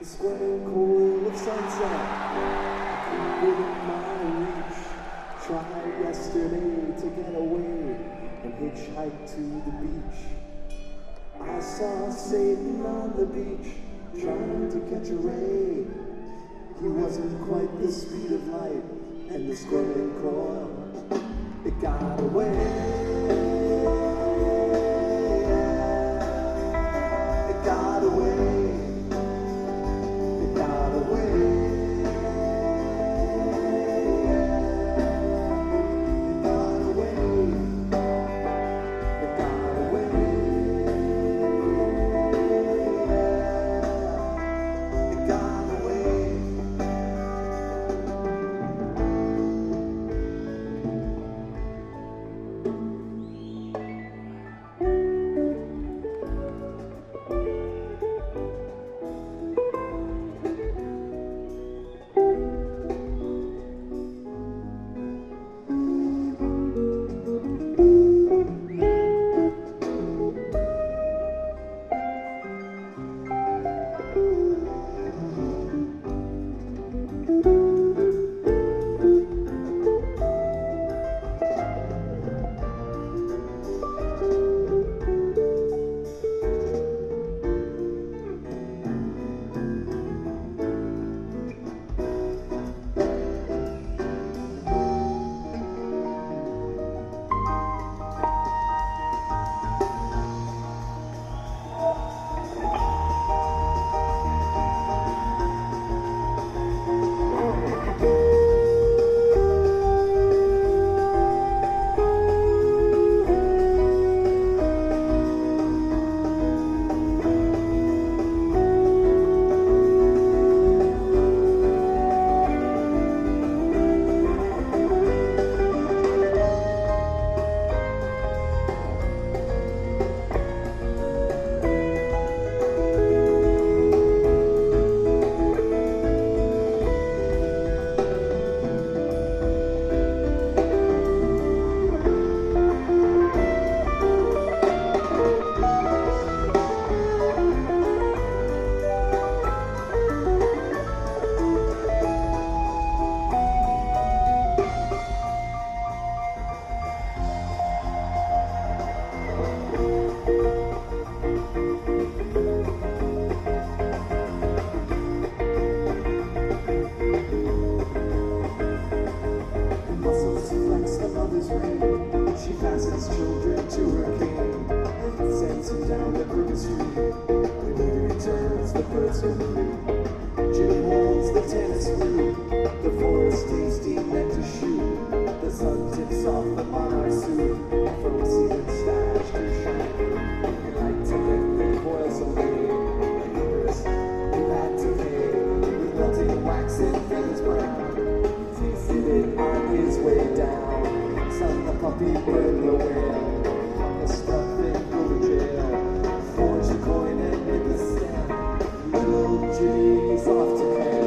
squirting coil of sunset. Within my reach. Tried yesterday to get away and hitchhike to the beach. I saw Satan on the beach, trying to catch a ray. He wasn't quite the speed of light, and the squirting coil, it got away. It got away. It got away. She fastens children to her cane, sends him down the crooked street. When he returns, the birds will flee. Jimmy holds the tennis flute, the forest tasty meant to shoot. The sun tips off the monarch suit, from seated stashed to shine. You like to let the coils away, and others you had to pay. With melting wax and feathers brown, tasted it on his way down. Son, the puppy burned away. Hung the stuff and go to jail. Forged a coin and made the stamp. Little Jimmy's off to hell.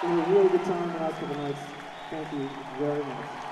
It was a really good time the last couple nights. Thank you very much.